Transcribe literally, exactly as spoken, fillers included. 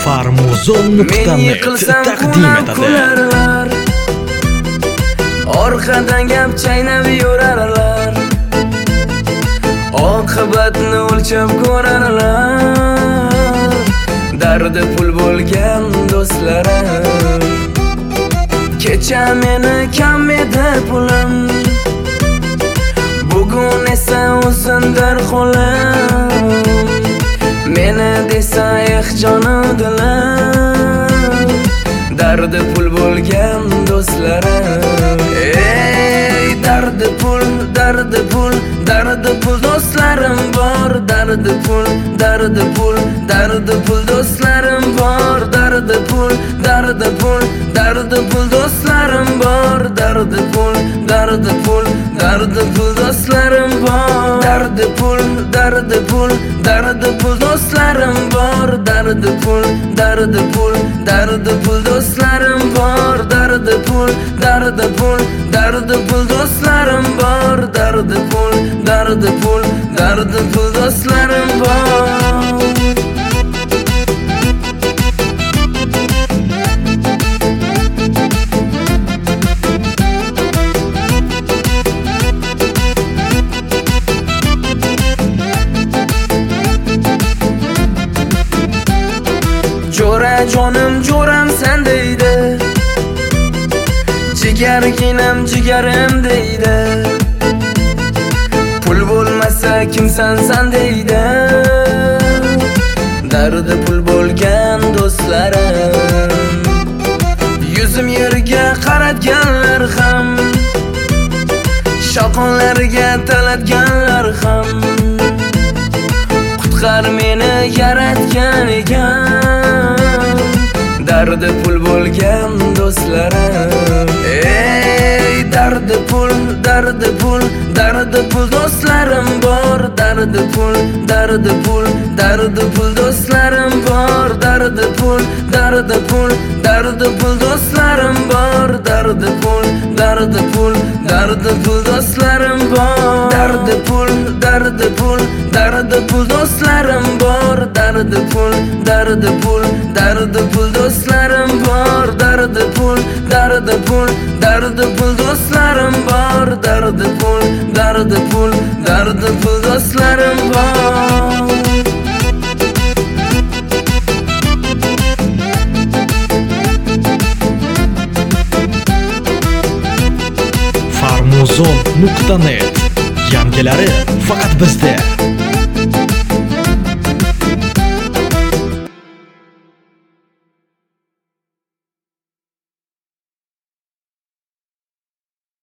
farmuzon nuqta net taqdim etadi. Orqadan gap chaynab yurarlar, oqibatni o'lchab ko'rarlar. Dardi pul bo'lgan do'stlarim, kecha meni kam edi pulim, bugun esa uzundir qo'lim. Meni desa eh jonim dilim, dardi pul bo'lgan do'stlarim. Ey dardi pul, dardi pul, dardi pul do'stlarim bor. Dardi pul, dardi pul, dardi pul do'stlarim bor. Dardi pul, dardi pul, dardi pul do'stlarim bor. Dardi pul, dardi pul, dardi pul do'stlarim bor. Dardi pul, dardi pul, dardi pul do'stlarim bor. Dardi pul, dardi pul, dardi pul do'stlarim bor. Dardi pul, dardi pul, dardi pul do'stlarim bor. Dardi pul, dardi pul, dardi pul do'stlarim bor. Jo'ra jonim jo'ram sen deydi, jigarginam jigarim deydi. Pul bo'lmasa kimsan san deydi. Dardi pul bo'lgan do'stlarim, yuzim yerga qaratganlar ham, shoqonlarga talatganlar ham. Qutqar meni yaratgan ekan, dardi pul bo'lgan do'stlarim. Ey dardi pul, dardi pul, dardi pul do'stlarim bor. Dardi pul, dardi pul, dardi pul do'stlarim bor. Dardi pul, dardi pul, dardi pul do'stlarim bor. Dardi pul, dardi pul, dardi pul do'stlarim bor. Dardi pul, dardi pul, dardi pul do'stlarim bor. Dardi pul, dardi pul, dardi pul do'stlarim bor. Dardi pul, dardi pul, dardi pul do'stlarim bor. Dardi pul, dardi pul, dardi pul do'stlarim bor. farmuzon nuqta net yangilari faqat bizda.